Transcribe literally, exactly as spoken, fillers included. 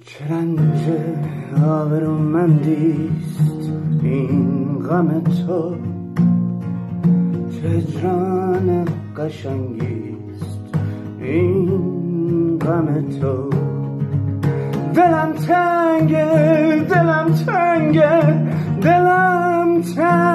چه رنج آبرومندیست این غم تو، چه هجران قشنگیست این غم تو. دلم تنگه دلم تنگه دلم تنگه